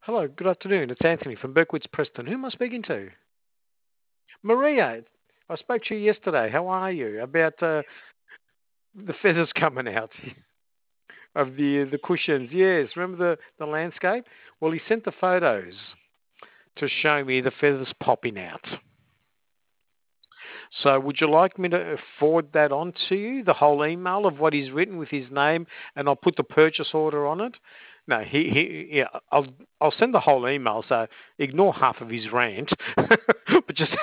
Hello, good afternoon. It's Anthony from Berkwitz Preston. Who am I speaking to? Maria. I spoke to you yesterday. How are you? About the feathers coming out of the cushions. Yes, remember the landscape? Well, he sent the photos to show me the feathers popping out. So would you like me to forward that on to you, the whole email of what he's written with his name, and I'll put the purchase order on it? No, yeah, I'll send the whole email, so ignore half of his rant, but just